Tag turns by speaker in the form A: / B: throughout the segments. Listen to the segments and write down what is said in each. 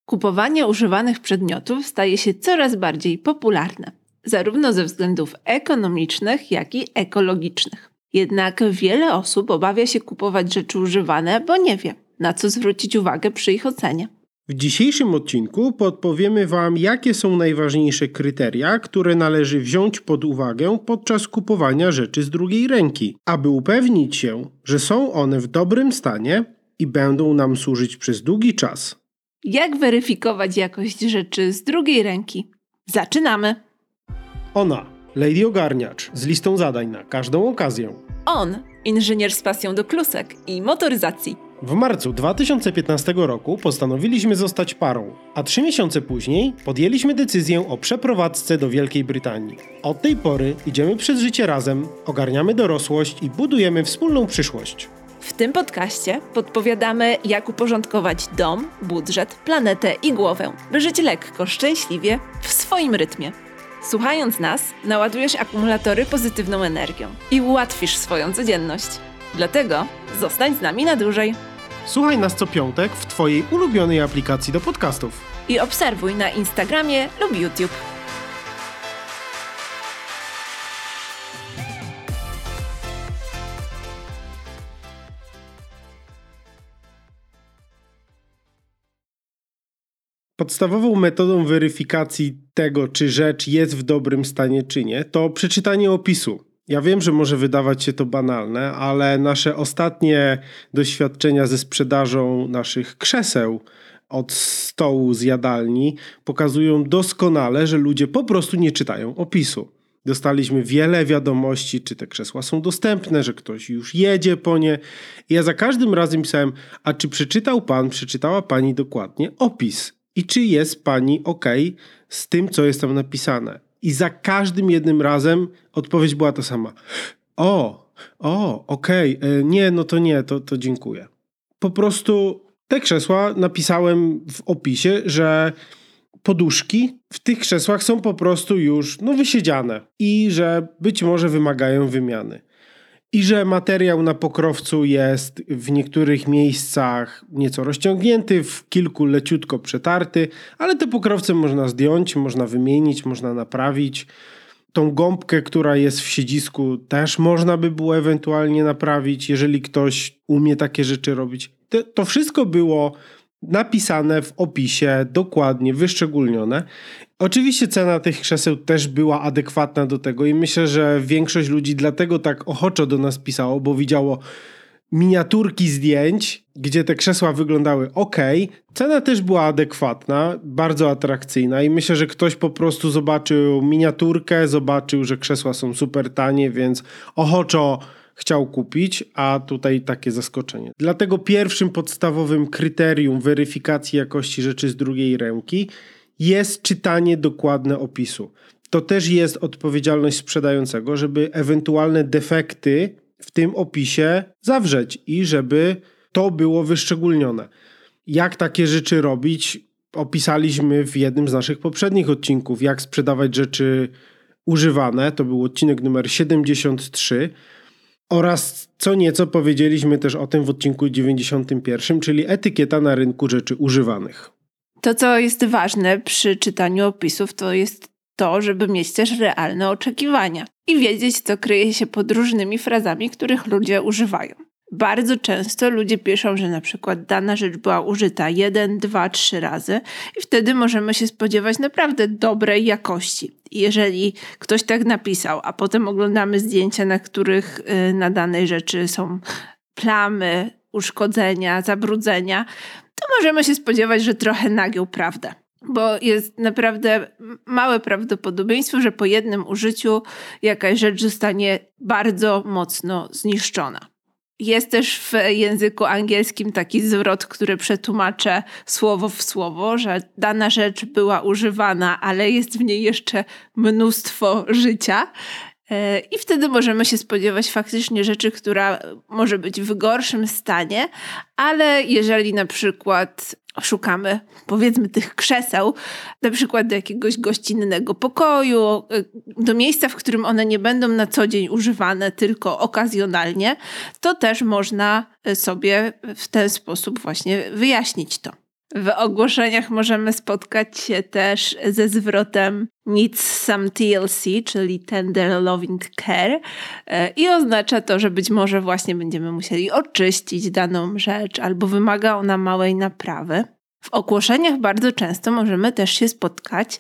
A: Kupowanie używanych przedmiotów staje się coraz bardziej popularne, zarówno ze względów ekonomicznych, jak i ekologicznych. Jednak wiele osób obawia się kupować rzeczy używane, bo nie wie, na co zwrócić uwagę przy ich ocenie.
B: W dzisiejszym odcinku podpowiemy Wam, jakie są najważniejsze kryteria, które należy wziąć pod uwagę podczas kupowania rzeczy z drugiej ręki, aby upewnić się, że są one w dobrym stanie i będą nam służyć przez długi czas.
A: Jak weryfikować jakość rzeczy z drugiej ręki? Zaczynamy!
B: Ona, Lady Ogarniacz, z listą zadań na każdą okazję.
A: On, inżynier z pasją do klusek i motoryzacji.
B: W marcu 2015 roku postanowiliśmy zostać parą, a 3 miesiące później podjęliśmy decyzję o przeprowadzce do Wielkiej Brytanii. Od tej pory idziemy przez życie razem, ogarniamy dorosłość i budujemy wspólną przyszłość.
A: W tym podcaście podpowiadamy, jak uporządkować dom, budżet, planetę i głowę, by żyć lekko, szczęśliwie, w swoim rytmie. Słuchając nas, naładujesz akumulatory pozytywną energią i ułatwisz swoją codzienność. Dlatego zostań z nami na dłużej.
B: Słuchaj nas co piątek w Twojej ulubionej aplikacji do podcastów.
A: I obserwuj na Instagramie lub YouTube.
B: Podstawową metodą weryfikacji tego, czy rzecz jest w dobrym stanie, czy nie, to przeczytanie opisu. Ja wiem, że może wydawać się to banalne, ale nasze ostatnie doświadczenia ze sprzedażą naszych krzeseł od stołu z jadalni pokazują doskonale, że ludzie po prostu nie czytają opisu. Dostaliśmy wiele wiadomości, czy te krzesła są dostępne, że ktoś już jedzie po nie. I ja za każdym razem pisałem, a czy przeczytała pani dokładnie opis? I czy jest pani okej z tym, co jest tam napisane? I za każdym jednym razem odpowiedź była ta sama. Okej, nie, no to nie, to dziękuję. Po prostu te krzesła napisałem w opisie, że poduszki w tych krzesłach są po prostu już wysiedziane i że być może wymagają wymiany. I że materiał na pokrowcu jest w niektórych miejscach nieco rozciągnięty, w kilku leciutko przetarty, ale te pokrowce można zdjąć, można wymienić, można naprawić. Tą gąbkę, która jest w siedzisku, też można by było ewentualnie naprawić, jeżeli ktoś umie takie rzeczy robić. To wszystko było napisane w opisie, dokładnie wyszczególnione. Oczywiście cena tych krzeseł też była adekwatna do tego i myślę, że większość ludzi dlatego tak ochoczo do nas pisało, bo widziało miniaturki zdjęć, gdzie te krzesła wyglądały ok. Cena też była adekwatna, bardzo atrakcyjna i myślę, że ktoś po prostu zobaczył miniaturkę, zobaczył, że krzesła są super tanie, więc ochoczo chciał kupić, a tutaj takie zaskoczenie. Dlatego pierwszym podstawowym kryterium weryfikacji jakości rzeczy z drugiej ręki jest czytanie dokładne opisu. To też jest odpowiedzialność sprzedającego, żeby ewentualne defekty w tym opisie zawrzeć i żeby to było wyszczególnione. Jak takie rzeczy robić, opisaliśmy w jednym z naszych poprzednich odcinków, jak sprzedawać rzeczy używane. To był odcinek numer 73. Oraz co nieco powiedzieliśmy też o tym w odcinku 91, czyli etykieta na rynku rzeczy używanych.
A: To, co jest ważne przy czytaniu opisów, to jest to, żeby mieć też realne oczekiwania i wiedzieć, co kryje się pod różnymi frazami, których ludzie używają. Bardzo często ludzie piszą, że na przykład dana rzecz była użyta 1, 2, 3 razy i wtedy możemy się spodziewać naprawdę dobrej jakości. Jeżeli ktoś tak napisał, a potem oglądamy zdjęcia, na których na danej rzeczy są plamy, uszkodzenia, zabrudzenia, to możemy się spodziewać, że trochę nagiął prawdę. Bo jest naprawdę małe prawdopodobieństwo, że po jednym użyciu jakaś rzecz zostanie bardzo mocno zniszczona. Jest też w języku angielskim taki zwrot, który przetłumaczę słowo w słowo, że dana rzecz była używana, ale jest w niej jeszcze mnóstwo życia. I wtedy możemy się spodziewać faktycznie rzeczy, która może być w gorszym stanie, ale jeżeli na przykład szukamy, powiedzmy, tych krzeseł, na przykład do jakiegoś gościnnego pokoju, do miejsca, w którym one nie będą na co dzień używane, tylko okazjonalnie, to też można sobie w ten sposób właśnie wyjaśnić to. W ogłoszeniach możemy spotkać się też ze zwrotem needs some TLC, czyli tender loving care, i oznacza to, że być może właśnie będziemy musieli oczyścić daną rzecz albo wymaga ona małej naprawy. W ogłoszeniach bardzo często możemy też się spotkać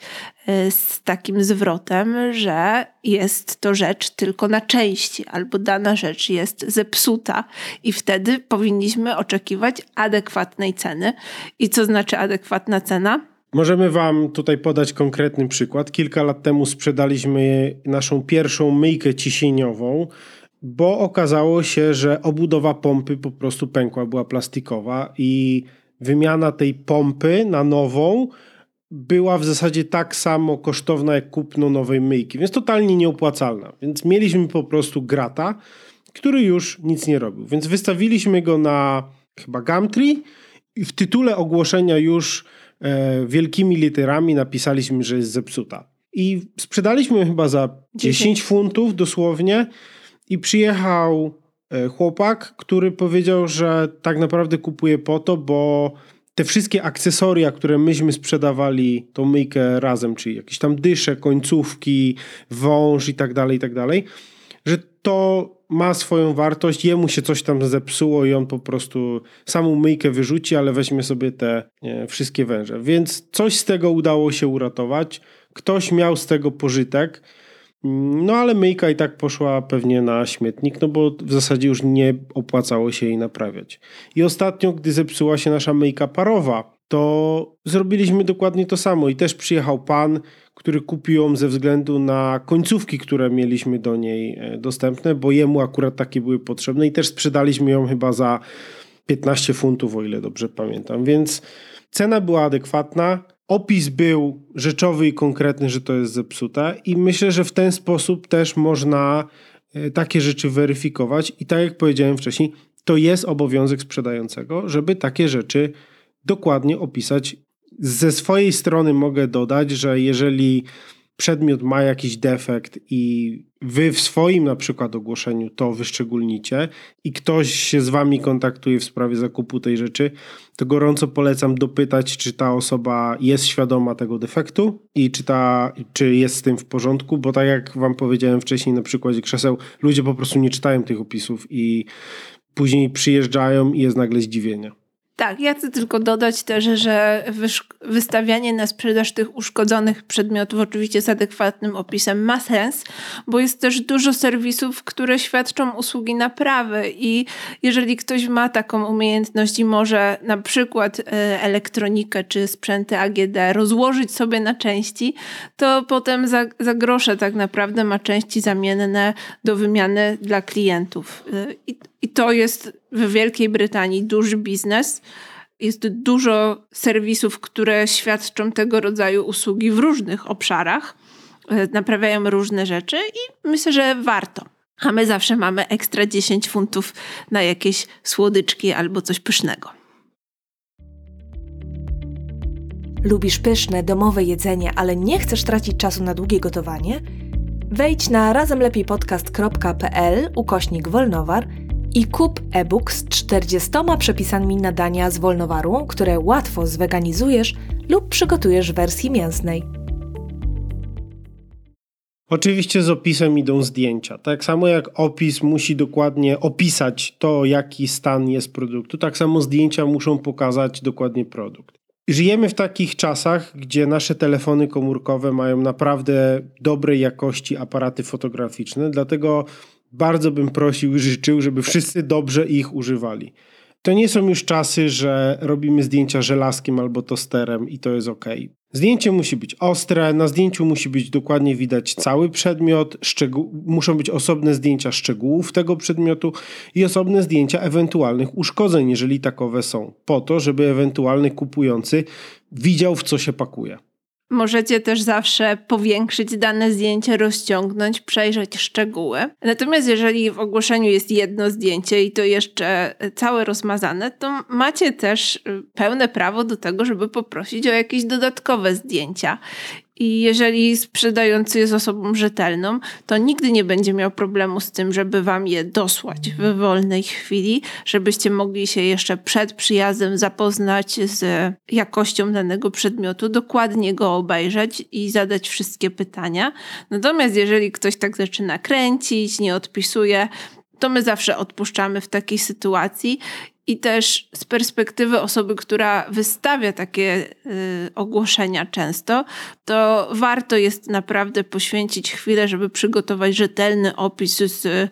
A: z takim zwrotem, że jest to rzecz tylko na części albo dana rzecz jest zepsuta i wtedy powinniśmy oczekiwać adekwatnej ceny. I co znaczy adekwatna cena?
B: Możemy wam tutaj podać konkretny przykład. Kilka lat temu sprzedaliśmy naszą pierwszą myjkę ciśnieniową, bo okazało się, że obudowa pompy po prostu pękła, była plastikowa i wymiana tej pompy na nową była w zasadzie tak samo kosztowna jak kupno nowej myjki, więc totalnie nieopłacalna. Więc mieliśmy po prostu grata, który już nic nie robił. Więc wystawiliśmy go na chyba Gumtree i w tytule ogłoszenia już wielkimi literami napisaliśmy, że jest zepsuta. I sprzedaliśmy chyba za 10 funtów dosłownie i przyjechał chłopak, który powiedział, że tak naprawdę kupuje po to, bo te wszystkie akcesoria, które myśmy sprzedawali tą myjkę razem, czyli jakieś tam dysze, końcówki, wąż i tak dalej, że to ma swoją wartość, jemu się coś tam zepsuło i on po prostu samą myjkę wyrzuci, ale weźmie sobie te wszystkie węże. Więc coś z tego udało się uratować, ktoś miał z tego pożytek, no ale myjka i tak poszła pewnie na śmietnik, no bo w zasadzie już nie opłacało się jej naprawiać. I ostatnio, gdy zepsuła się nasza myjka parowa, to zrobiliśmy dokładnie to samo i też przyjechał pan, który kupił ją ze względu na końcówki, które mieliśmy do niej dostępne, bo jemu akurat takie były potrzebne i też sprzedaliśmy ją chyba za 15 funtów, o ile dobrze pamiętam, więc cena była adekwatna. Opis był rzeczowy i konkretny, że to jest zepsute i myślę, że w ten sposób też można takie rzeczy weryfikować i tak jak powiedziałem wcześniej, to jest obowiązek sprzedającego, żeby takie rzeczy dokładnie opisać. Ze swojej strony mogę dodać, że jeżeli przedmiot ma jakiś defekt i wy w swoim na przykład ogłoszeniu to wyszczególnicie i ktoś się z wami kontaktuje w sprawie zakupu tej rzeczy, to gorąco polecam dopytać, czy ta osoba jest świadoma tego defektu i czy jest z tym w porządku, bo tak jak wam powiedziałem wcześniej na przykładzie krzeseł, ludzie po prostu nie czytają tych opisów i później przyjeżdżają i jest nagle zdziwienie.
A: Tak, ja chcę tylko dodać też, że wystawianie na sprzedaż tych uszkodzonych przedmiotów oczywiście z adekwatnym opisem ma sens, bo jest też dużo serwisów, które świadczą usługi naprawy i jeżeli ktoś ma taką umiejętność i może na przykład elektronikę czy sprzęty AGD rozłożyć sobie na części, to potem za grosze tak naprawdę ma części zamienne do wymiany dla klientów. I to jest w Wielkiej Brytanii duży biznes. Jest dużo serwisów, które świadczą tego rodzaju usługi w różnych obszarach. Naprawiają różne rzeczy i myślę, że warto. A my zawsze mamy ekstra 10 funtów na jakieś słodyczki albo coś pysznego.
C: Lubisz pyszne, domowe jedzenie, ale nie chcesz tracić czasu na długie gotowanie? Wejdź na razemlepijpodcast.pl/wolnowar i kup e-book z 40 przepisami na dania z Wolnowaru, które łatwo zweganizujesz lub przygotujesz w wersji mięsnej.
B: Oczywiście z opisem idą zdjęcia. Tak samo jak opis musi dokładnie opisać to, jaki stan jest produktu, tak samo zdjęcia muszą pokazać dokładnie produkt. Żyjemy w takich czasach, gdzie nasze telefony komórkowe mają naprawdę dobrej jakości aparaty fotograficzne, dlatego bardzo bym prosił i życzył, żeby wszyscy dobrze ich używali. To nie są już czasy, że robimy zdjęcia żelazkiem albo tosterem i to jest ok. Zdjęcie musi być ostre, na zdjęciu musi być dokładnie widać cały przedmiot, muszą być osobne zdjęcia szczegółów tego przedmiotu i osobne zdjęcia ewentualnych uszkodzeń, jeżeli takowe są, po to, żeby ewentualny kupujący widział, w co się pakuje.
A: Możecie też zawsze powiększyć dane zdjęcie, rozciągnąć, przejrzeć szczegóły. Natomiast jeżeli w ogłoszeniu jest jedno zdjęcie i to jeszcze całe rozmazane, to macie też pełne prawo do tego, żeby poprosić o jakieś dodatkowe zdjęcia. I jeżeli sprzedający jest osobą rzetelną, to nigdy nie będzie miał problemu z tym, żeby wam je dosłać w wolnej chwili, żebyście mogli się jeszcze przed przyjazdem zapoznać z jakością danego przedmiotu, dokładnie go obejrzeć i zadać wszystkie pytania. Natomiast jeżeli ktoś tak zaczyna kręcić, nie odpisuje, to my zawsze odpuszczamy w takiej sytuacji. I też z perspektywy osoby, która wystawia takie ogłoszenia często, to warto jest naprawdę poświęcić chwilę, żeby przygotować rzetelny opis z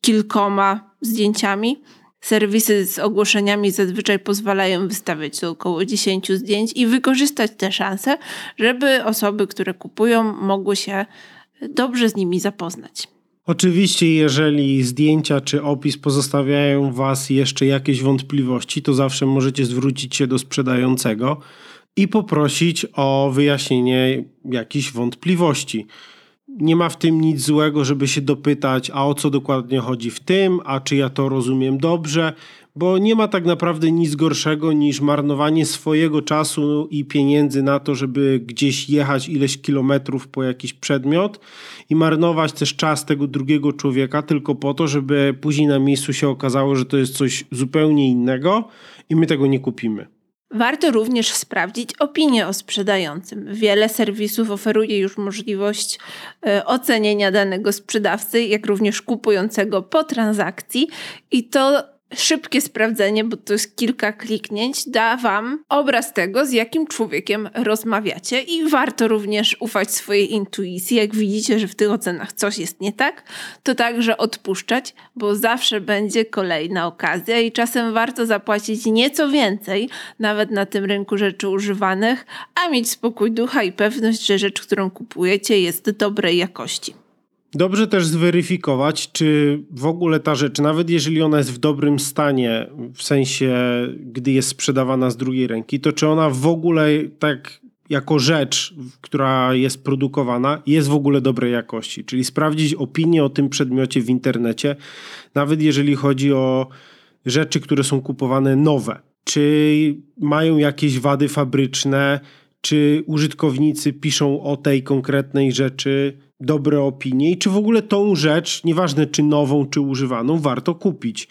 A: kilkoma zdjęciami. Serwisy z ogłoszeniami zazwyczaj pozwalają wystawiać około 10 zdjęć i wykorzystać tę szansę, żeby osoby, które kupują, mogły się dobrze z nimi zapoznać.
B: Oczywiście, jeżeli zdjęcia czy opis pozostawiają was jeszcze jakieś wątpliwości, to zawsze możecie zwrócić się do sprzedającego i poprosić o wyjaśnienie jakichś wątpliwości. Nie ma w tym nic złego, żeby się dopytać, a o co dokładnie chodzi w tym, a czy ja to rozumiem dobrze, bo nie ma tak naprawdę nic gorszego niż marnowanie swojego czasu i pieniędzy na to, żeby gdzieś jechać ileś kilometrów po jakiś przedmiot i marnować też czas tego drugiego człowieka tylko po to, żeby później na miejscu się okazało, że to jest coś zupełnie innego i my tego nie kupimy.
A: Warto również sprawdzić opinię o sprzedającym. Wiele serwisów oferuje już możliwość ocenienia danego sprzedawcy, jak również kupującego po transakcji i to szybkie sprawdzenie, bo to jest kilka kliknięć, da wam obraz tego, z jakim człowiekiem rozmawiacie i warto również ufać swojej intuicji. Jak widzicie, że w tych ocenach coś jest nie tak, to także odpuszczać, bo zawsze będzie kolejna okazja i czasem warto zapłacić nieco więcej, nawet na tym rynku rzeczy używanych, a mieć spokój ducha i pewność, że rzecz, którą kupujecie, jest dobrej jakości.
B: Dobrze też zweryfikować, czy w ogóle ta rzecz, nawet jeżeli ona jest w dobrym stanie, w sensie gdy jest sprzedawana z drugiej ręki, to czy ona w ogóle tak jako rzecz, która jest produkowana, jest w ogóle dobrej jakości. Czyli sprawdzić opinię o tym przedmiocie w internecie, nawet jeżeli chodzi o rzeczy, które są kupowane nowe. Czy mają jakieś wady fabryczne, czy użytkownicy piszą o tej konkretnej rzeczy dobre opinie i czy w ogóle tą rzecz, nieważne czy nową, czy używaną, warto kupić.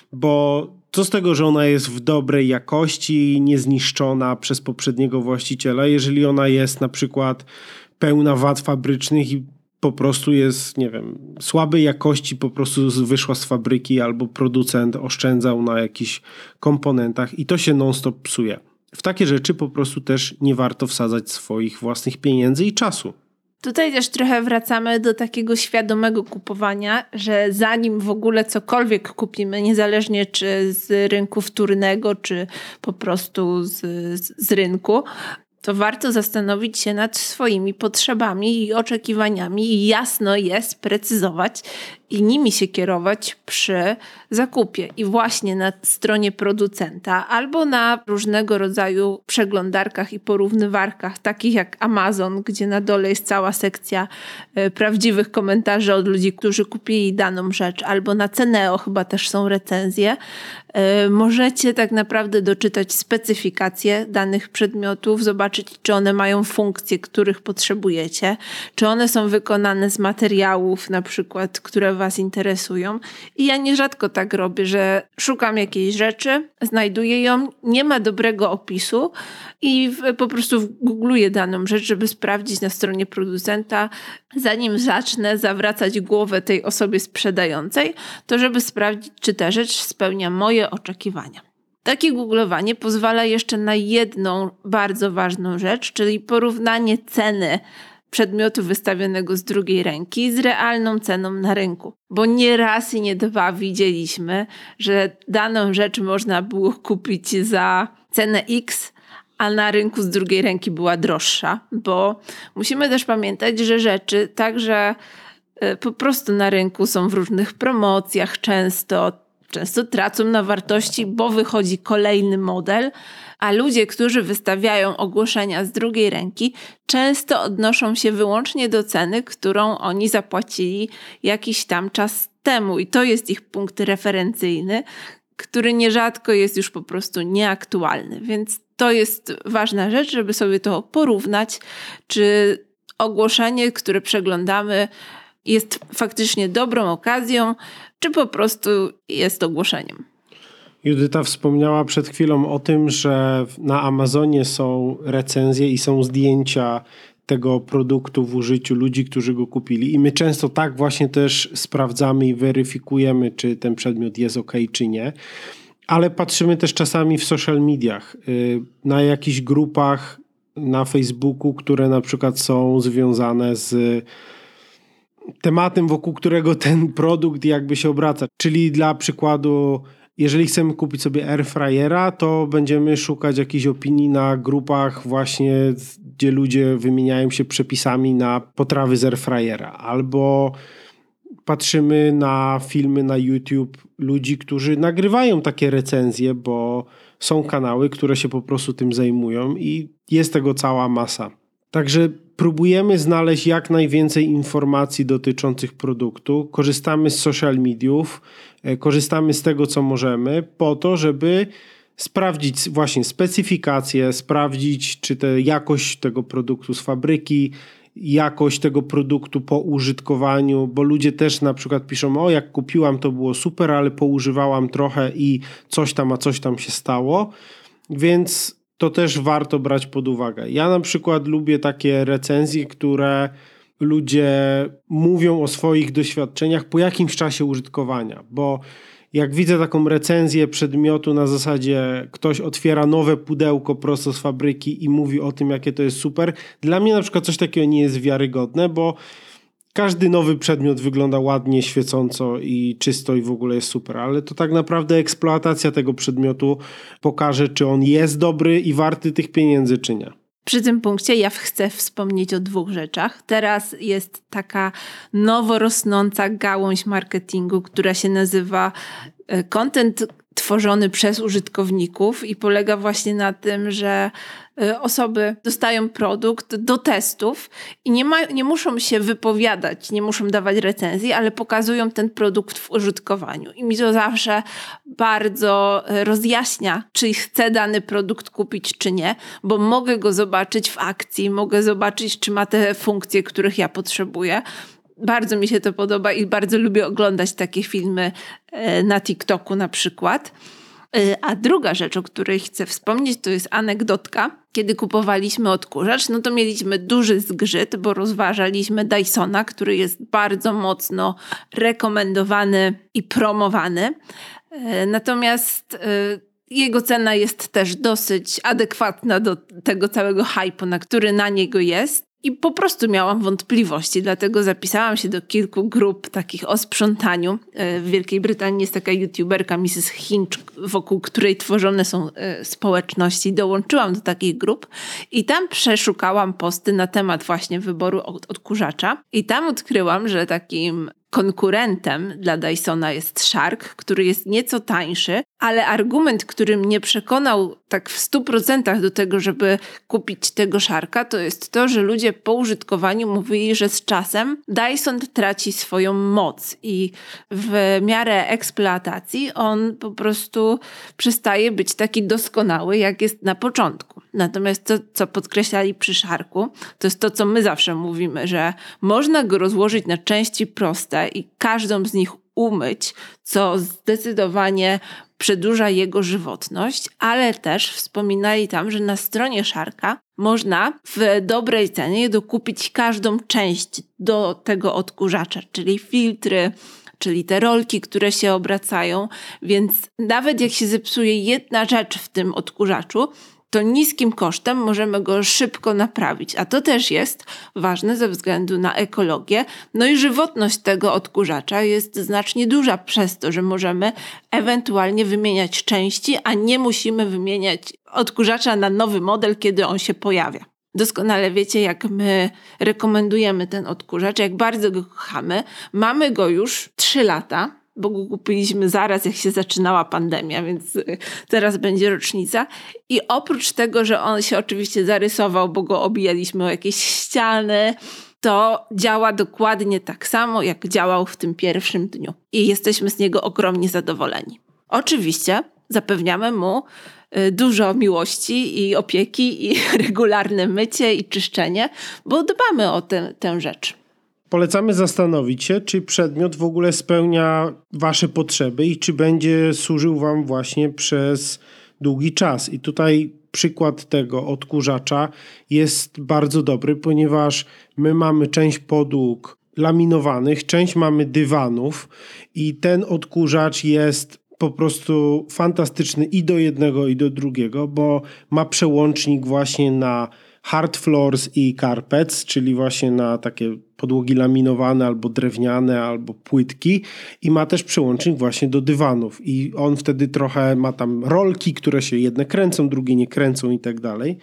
B: Bo co z tego, że ona jest w dobrej jakości, niezniszczona przez poprzedniego właściciela, jeżeli ona jest na przykład pełna wad fabrycznych i po prostu jest, nie wiem, słabej jakości, po prostu wyszła z fabryki albo producent oszczędzał na jakichś komponentach i to się non-stop psuje. W takie rzeczy po prostu też nie warto wsadzać swoich własnych pieniędzy i czasu.
A: Tutaj też trochę wracamy do takiego świadomego kupowania, że zanim w ogóle cokolwiek kupimy, niezależnie czy z rynku wtórnego, czy po prostu z rynku, to warto zastanowić się nad swoimi potrzebami i oczekiwaniami i jasno je sprecyzować i nimi się kierować przy zakupie. I właśnie na stronie producenta albo na różnego rodzaju przeglądarkach i porównywarkach, takich jak Amazon, gdzie na dole jest cała sekcja prawdziwych komentarzy od ludzi, którzy kupili daną rzecz, albo na Ceneo chyba też są recenzje, możecie tak naprawdę doczytać specyfikacje danych przedmiotów, zobaczyć, czy one mają funkcje, których potrzebujecie, czy one są wykonane z materiałów na przykład, które was interesują. I ja nierzadko tak robię, że szukam jakiejś rzeczy, znajduję ją, nie ma dobrego opisu i po prostu googluję daną rzecz, żeby sprawdzić na stronie producenta, zanim zacznę zawracać głowę tej osobie sprzedającej, to żeby sprawdzić, czy ta rzecz spełnia moje oczekiwania. Takie googlowanie pozwala jeszcze na jedną bardzo ważną rzecz, czyli porównanie ceny przedmiotu wystawionego z drugiej ręki z realną ceną na rynku. Bo nie raz i nie dwa widzieliśmy, że daną rzecz można było kupić za cenę X, a na rynku z drugiej ręki była droższa, bo musimy też pamiętać, że rzeczy także po prostu na rynku są w różnych promocjach, często tracą na wartości, bo wychodzi kolejny model, a ludzie, którzy wystawiają ogłoszenia z drugiej ręki, często odnoszą się wyłącznie do ceny, którą oni zapłacili jakiś tam czas temu i to jest ich punkt referencyjny, który nierzadko jest już po prostu nieaktualny, więc to jest ważna rzecz, żeby sobie to porównać, czy ogłoszenie, które przeglądamy, jest faktycznie dobrą okazją, czy po prostu jest ogłoszeniem.
B: Judyta wspomniała przed chwilą o tym, że na Amazonie są recenzje i są zdjęcia tego produktu w użyciu ludzi, którzy go kupili. I my często tak właśnie też sprawdzamy i weryfikujemy, czy ten przedmiot jest ok, czy nie. Ale patrzymy też czasami w social mediach, na jakichś grupach na Facebooku, które na przykład są związane z tematem, wokół którego ten produkt jakby się obraca. Czyli dla przykładu, jeżeli chcemy kupić sobie airfryera, to będziemy szukać jakichś opinii na grupach właśnie, gdzie ludzie wymieniają się przepisami na potrawy z airfryera. Albo patrzymy na filmy na YouTube ludzi, którzy nagrywają takie recenzje, bo są kanały, które się po prostu tym zajmują i jest tego cała masa. Także próbujemy znaleźć jak najwięcej informacji dotyczących produktu, korzystamy z social mediów, korzystamy z tego, co możemy, po to, żeby sprawdzić właśnie specyfikację, sprawdzić, czy jakość tego produktu z fabryki, jakość tego produktu po użytkowaniu, bo ludzie też na przykład piszą, jak kupiłam, to było super, ale poużywałam trochę i coś tam się stało, więc to też warto brać pod uwagę. Ja na przykład lubię takie recenzje, które ludzie mówią o swoich doświadczeniach po jakimś czasie użytkowania, bo jak widzę taką recenzję przedmiotu na zasadzie ktoś otwiera nowe pudełko prosto z fabryki i mówi o tym, jakie to jest super, dla mnie na przykład coś takiego nie jest wiarygodne, bo każdy nowy przedmiot wygląda ładnie, świecąco i czysto i w ogóle jest super, ale to tak naprawdę eksploatacja tego przedmiotu pokaże, czy on jest dobry i warty tych pieniędzy, czy nie.
A: Przy tym punkcie ja chcę wspomnieć o 2 rzeczach. Teraz jest taka nowo rosnąca gałąź marketingu, która się nazywa content tworzony przez użytkowników i polega właśnie na tym, że osoby dostają produkt do testów i nie muszą się wypowiadać, nie muszą dawać recenzji, ale pokazują ten produkt w użytkowaniu. I mi to zawsze bardzo rozjaśnia, czy chcę dany produkt kupić, czy nie, bo mogę go zobaczyć w akcji, mogę zobaczyć, czy ma te funkcje, których ja potrzebuję. Bardzo mi się to podoba i bardzo lubię oglądać takie filmy na TikToku na przykład. A druga rzecz, o której chcę wspomnieć, to jest anegdotka. Kiedy kupowaliśmy odkurzacz, no to mieliśmy duży zgrzyt, bo rozważaliśmy Dysona, który jest bardzo mocno rekomendowany i promowany. Natomiast jego cena jest też dosyć adekwatna do tego całego hype'u, który na niego jest. I po prostu wątpliwości, dlatego zapisałam się do kilku grup takich o sprzątaniu. W Wielkiej Brytanii jest taka youtuberka Mrs. Hinch, wokół której tworzone są społeczności. Dołączyłam do takich grup i tam przeszukałam posty na temat właśnie wyboru odkurzacza. I tam odkryłam, że takim konkurentem dla Dysona jest Shark, który jest nieco tańszy, ale argument, który mnie przekonał tak w 100% do tego, żeby kupić tego Sharka, to jest to, że ludzie po użytkowaniu mówili, że z czasem Dyson traci swoją moc i w miarę eksploatacji on po prostu przestaje być taki doskonały, jak jest na początku. Natomiast to, co podkreślali przy Sharku, to jest to, co my zawsze mówimy, że można go rozłożyć na części proste i każdą z nich umyć, co zdecydowanie przedłuża jego żywotność, ale też wspominali tam, że na stronie Sharka można w dobrej cenie dokupić każdą część do tego odkurzacza, czyli filtry, czyli te rolki, które się obracają, więc nawet jak się zepsuje jedna rzecz w tym odkurzaczu, to niskim kosztem możemy go szybko naprawić. A to też jest ważne ze względu na ekologię. No i żywotność tego odkurzacza jest znacznie duża przez to, że możemy ewentualnie wymieniać części, a nie musimy wymieniać odkurzacza na nowy model, kiedy on się pojawia. Doskonale wiecie, jak my rekomendujemy ten odkurzacz, jak bardzo go kochamy. Mamy go już 3 lata. Bo go kupiliśmy zaraz, jak się zaczynała pandemia, więc teraz będzie rocznica. I oprócz tego, że on się oczywiście zarysował, bo go obijaliśmy o jakieś ściany, to działa dokładnie tak samo, jak działał w tym pierwszym dniu. I jesteśmy z niego ogromnie zadowoleni. Oczywiście zapewniamy mu dużo miłości i opieki i regularne mycie i czyszczenie, bo dbamy o tę rzecz.
B: Polecamy zastanowić się, czy przedmiot w ogóle spełnia wasze potrzeby i czy będzie służył wam właśnie przez długi czas. I tutaj przykład tego odkurzacza jest bardzo dobry, ponieważ my mamy część podłóg laminowanych, część mamy dywanów i ten odkurzacz jest po prostu fantastyczny i do jednego, i do drugiego, bo ma przełącznik właśnie na hard floors i carpets, czyli właśnie na takie podłogi laminowane albo drewniane, albo płytki i ma też przełącznik właśnie do dywanów i on wtedy trochę ma tam rolki, które się jedne kręcą, drugie nie kręcą i tak dalej.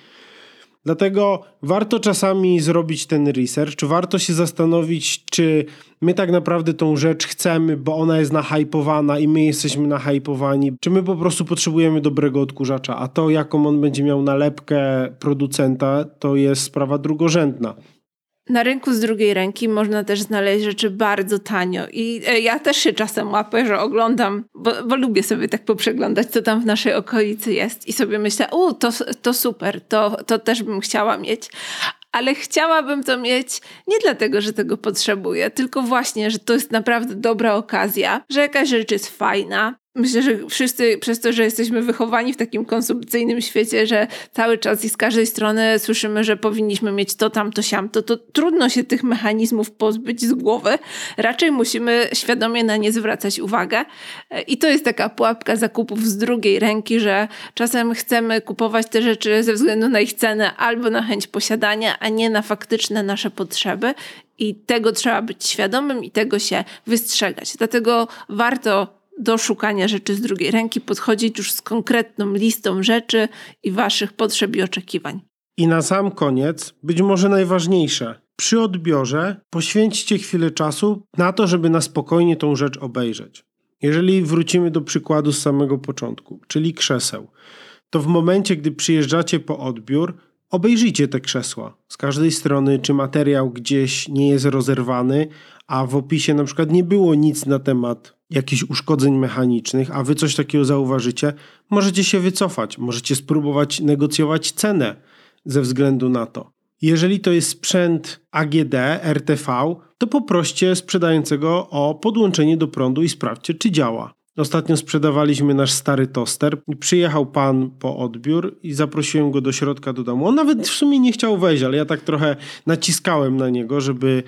B: Dlatego warto czasami zrobić ten research, czy warto się zastanowić, czy my tak naprawdę tą rzecz chcemy, bo ona jest nahypowana i my jesteśmy nahypowani, czy my po prostu potrzebujemy dobrego odkurzacza, a to jaką on będzie miał nalepkę producenta, to jest sprawa drugorzędna.
A: Na rynku z drugiej ręki można też znaleźć rzeczy bardzo tanio i ja też się czasem łapię, że oglądam, bo lubię sobie tak poprzeglądać, co tam w naszej okolicy jest i sobie myślę, to super, to też bym chciała mieć. Ale chciałabym to mieć nie dlatego, że tego potrzebuję, tylko właśnie, że to jest naprawdę dobra okazja, że jakaś rzecz jest fajna. Myślę, że wszyscy przez to, że jesteśmy wychowani w takim konsumpcyjnym świecie, że cały czas i z każdej strony słyszymy, że powinniśmy mieć to, tamto, siamto, to trudno się tych mechanizmów pozbyć z głowy. Raczej musimy świadomie na nie zwracać uwagę. I to jest taka pułapka zakupów z drugiej ręki, że czasem chcemy kupować te rzeczy ze względu na ich cenę albo na chęć posiadania, a nie na faktyczne nasze potrzeby. I tego trzeba być świadomym i tego się wystrzegać. Dlatego warto do szukania rzeczy z drugiej ręki podchodzić już z konkretną listą rzeczy i waszych potrzeb i oczekiwań.
B: I na sam koniec, być może najważniejsze, przy odbiorze poświęćcie chwilę czasu na to, żeby na spokojnie tą rzecz obejrzeć. Jeżeli wrócimy do przykładu z samego początku, czyli krzeseł, to w momencie, gdy przyjeżdżacie po odbiór, obejrzyjcie te krzesła z każdej strony, czy materiał gdzieś nie jest rozerwany, a w opisie na przykład nie było nic na temat jakichś uszkodzeń mechanicznych, a wy coś takiego zauważycie, możecie się wycofać, możecie spróbować negocjować cenę ze względu na to. Jeżeli to jest sprzęt AGD, RTV, to poproście sprzedającego o podłączenie do prądu i sprawdźcie, czy działa. Ostatnio sprzedawaliśmy nasz stary toster i przyjechał pan po odbiór i zaprosiłem go do środka do domu. On nawet w sumie nie chciał wejść, ale ja tak trochę naciskałem na niego, żeby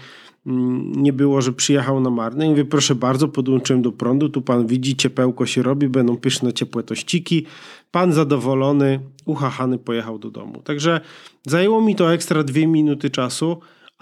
B: nie było, że przyjechał na marne. I mówię, proszę bardzo, podłączyłem do prądu, tu pan widzi, ciepełko się robi, będą pyszne, ciepłe tościki. Pan zadowolony, uchachany pojechał do domu. Także zajęło mi to ekstra 2 minuty czasu,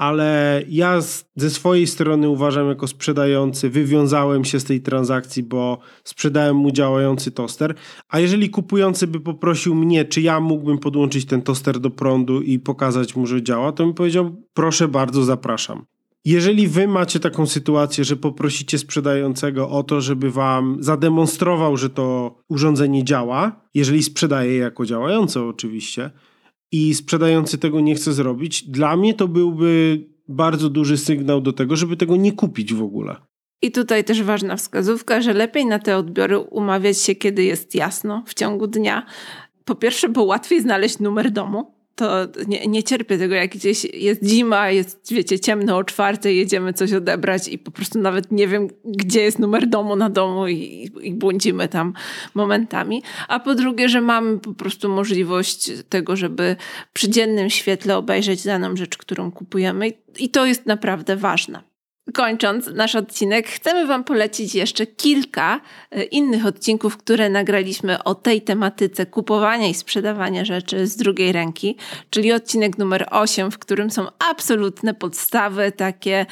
B: ale ja ze swojej strony uważam jako sprzedający, wywiązałem się z tej transakcji, bo sprzedałem mu działający toster, a jeżeli kupujący by poprosił mnie, czy ja mógłbym podłączyć ten toster do prądu i pokazać mu, że działa, to mi powiedział, proszę bardzo, zapraszam. Jeżeli wy macie taką sytuację, że poprosicie sprzedającego o to, żeby wam zademonstrował, że to urządzenie działa, jeżeli sprzedaje je jako działające oczywiście, i sprzedający tego nie chce zrobić, dla mnie to byłby bardzo duży sygnał do tego, żeby tego nie kupić w ogóle.
A: I tutaj też ważna wskazówka, że lepiej na te odbiory umawiać się, kiedy jest jasno w ciągu dnia. Po pierwsze, bo łatwiej znaleźć numer domu. To nie cierpię tego, jak gdzieś jest zima, jest, wiecie, ciemno o 4:00, jedziemy coś odebrać i po prostu nawet nie wiem, gdzie jest numer domu na domu i błądzimy tam momentami. A po drugie, że mamy po prostu możliwość tego, żeby przy dziennym świetle obejrzeć daną rzecz, którą kupujemy i to jest naprawdę ważne. Kończąc nasz odcinek, chcemy wam polecić jeszcze kilka innych odcinków, które nagraliśmy o tej tematyce kupowania i sprzedawania rzeczy z drugiej ręki, czyli odcinek numer 8, w którym są absolutne podstawy, takie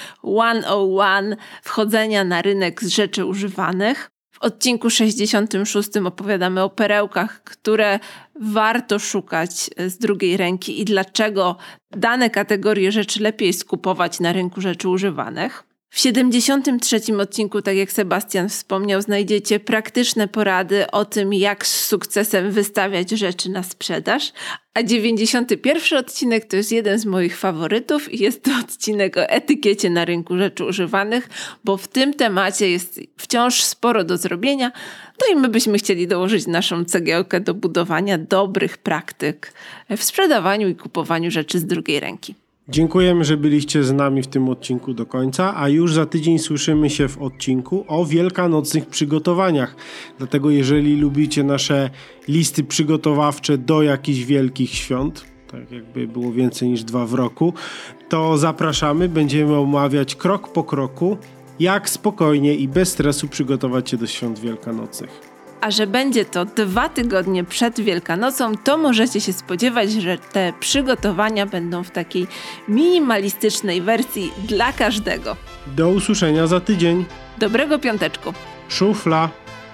A: 101 wchodzenia na rynek z rzeczy używanych. W odcinku 66 opowiadamy o perełkach, które warto szukać z drugiej ręki i dlaczego dane kategorie rzeczy lepiej skupować na rynku rzeczy używanych. W 73 odcinku, tak jak Sebastian wspomniał, znajdziecie praktyczne porady o tym, jak z sukcesem wystawiać rzeczy na sprzedaż. A 91 odcinek to jest jeden z moich faworytów i jest to odcinek o etykiecie na rynku rzeczy używanych, bo w tym temacie jest wciąż sporo do zrobienia. No i my byśmy chcieli dołożyć naszą cegiełkę do budowania dobrych praktyk w sprzedawaniu i kupowaniu rzeczy z drugiej ręki.
B: Dziękujemy, że byliście z nami w tym odcinku do końca, a już za tydzień słyszymy się w odcinku o wielkanocnych przygotowaniach. Dlatego jeżeli lubicie nasze listy przygotowawcze do jakichś wielkich świąt, tak jakby było więcej niż 2 w roku, to zapraszamy, będziemy omawiać krok po kroku, jak spokojnie i bez stresu przygotować się do świąt wielkanocnych.
A: A że będzie to 2 tygodnie przed Wielkanocą, to możecie się spodziewać, że te przygotowania będą w takiej minimalistycznej wersji dla każdego.
B: Do usłyszenia za tydzień.
A: Dobrego piąteczku.
B: Szufla.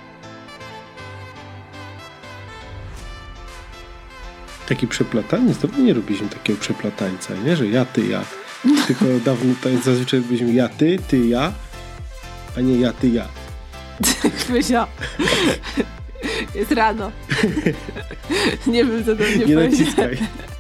B: Taki przeplataniec, to nie robiliśmy takiego przeplatańca, nie? Że ja, ty, ja. Tylko dawno zazwyczaj robiliśmy ja, ty, ja, a nie ja, ty, ja.
A: Chwysia. Jest rano. Nie wiem, co do mnie
B: nie naciskaj.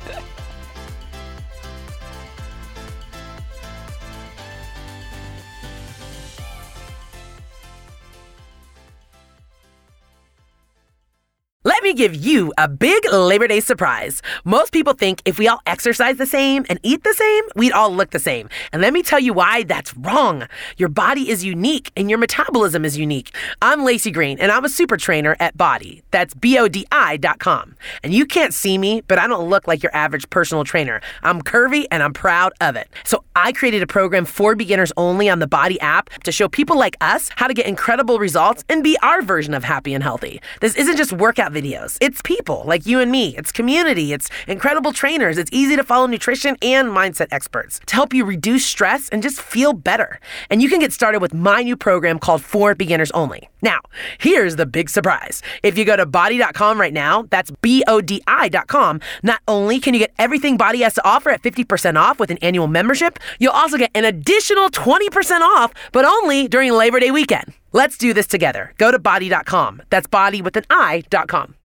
D: Let me give you a big Labor Day surprise. Most people think if we all exercise the same and eat the same, we'd all look the same. And let me tell you why that's wrong. Your body is unique and your metabolism is unique. I'm Lacey Green and I'm a super trainer at Body. That's BODI.com. And you can't see me, but I don't look like your average personal trainer. I'm curvy and I'm proud of it. So I created a program for beginners only on the Body app to show people like us how to get incredible results and be our version of happy and healthy. This isn't just workout videos. It's people like you and me. It's community. It's incredible trainers. It's easy to follow nutrition and mindset experts to help you reduce stress and just feel better. And you can get started with my new program called For Beginners Only. Now, here's the big surprise. If you go to body.com right now, that's BODI.com, not only can you get everything Body has to offer at 50% off with an annual membership, you'll also get an additional 20% off, but only during Labor Day weekend. Let's do this together. Go to body.com. That's body with an I.com.